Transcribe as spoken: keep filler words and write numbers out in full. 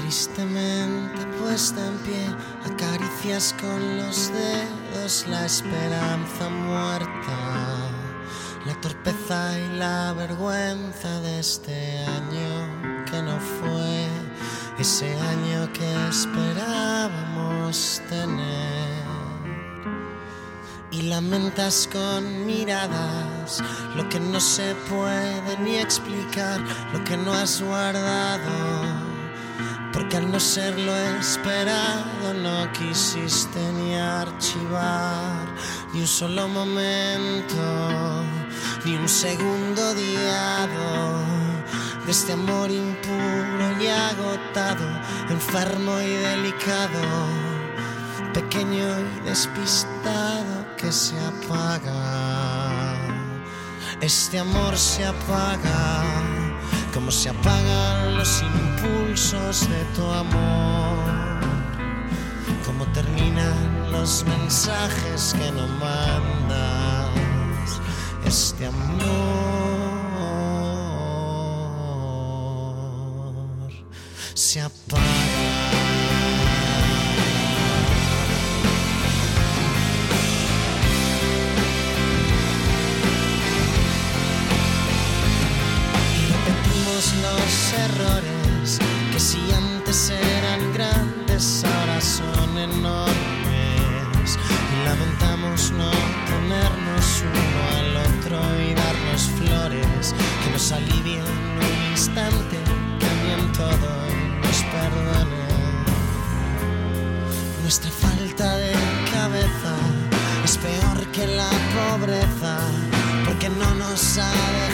Tristemente puesta en pie, acaricias con los dedos la esperanza muerta, la torpeza y la vergüenza de este año que no fue, ese año que esperábamos tener. Y lamentas con miradas lo que no se puede ni explicar, lo que no has guardado, porque al no ser lo esperado no quisiste ni archivar ni un solo momento, ni un segundo odiado de este amor impuro y agotado, enfermo y delicado, pequeño y despistado que se apaga. Este amor se apaga como se apagan los impulsos de tu amor, como terminan los mensajes que no mandas. Este amor se apaga. Los errores que si antes eran grandes ahora son enormes, y lamentamos no tenernos uno al otro y darnos flores que nos alivien un instante, cambien todo y nos perdonen. Nuestra falta de cabeza es peor que la pobreza, porque no nos ha